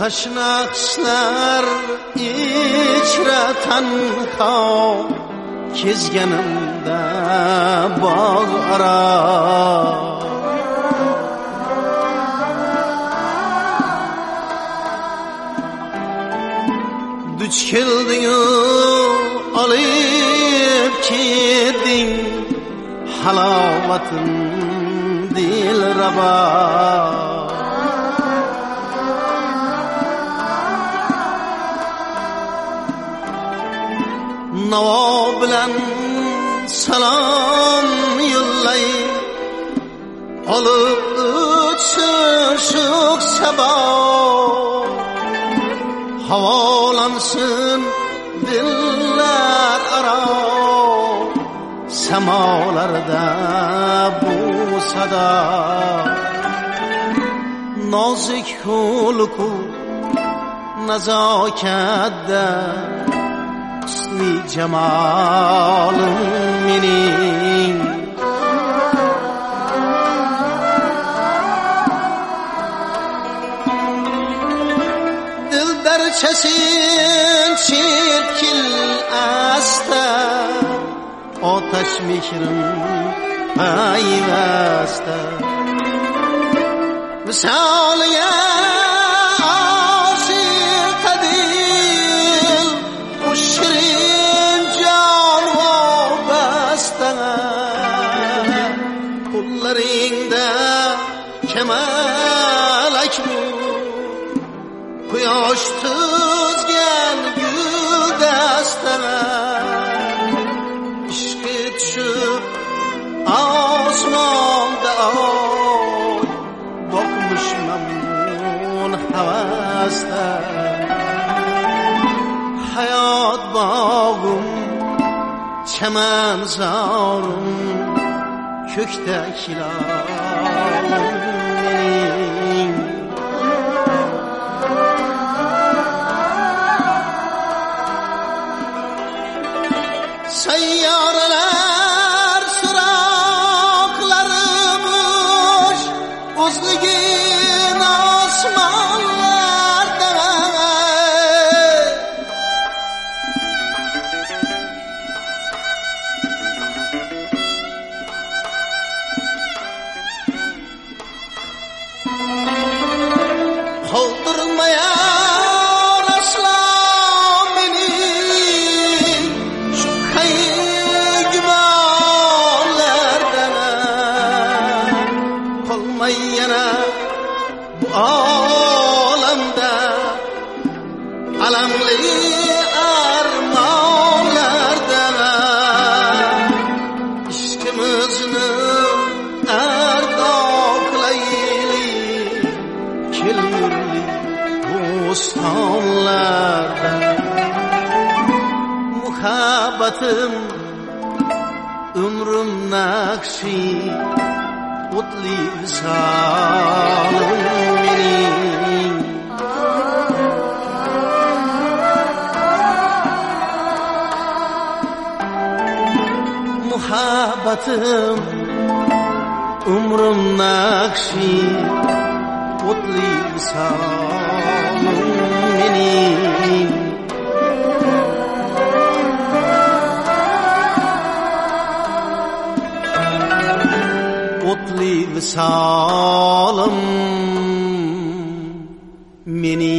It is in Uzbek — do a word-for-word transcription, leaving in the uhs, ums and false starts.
tashna qishlar ichra tanho kezganimda bog' aro duch kelding-u olib ketding halovatin dilrabo navo bilan salom yo'llay olib o'tsin shuq sabo havolansin dillar aro samolarda bu sado nozik xulqu nazokatda husni jamolim mening dildarchasin chirkil asta otash mehrim payvasta misoliga oshiq dil u shirin jonvor basta qo'llaringda kamalak bu quyosh tuzgan guldastan ishqi tushib osmonda oy boqmish mamnun havasda hayot bog'im chaman zorim ko'kda kilorim mening sayyoralar suroqlarimish o'zligin osmonlarda qoldirmayor aslo meni shu qolmay yana bu olamda alamli armonlarda ishqimizni ardoqlaylik kelmurli bo'stonlarda muhabbatim umrim naqshi o'tli visolim mening muhabbatim umrim naqshi o'tli visolim mening o'tli visolim mening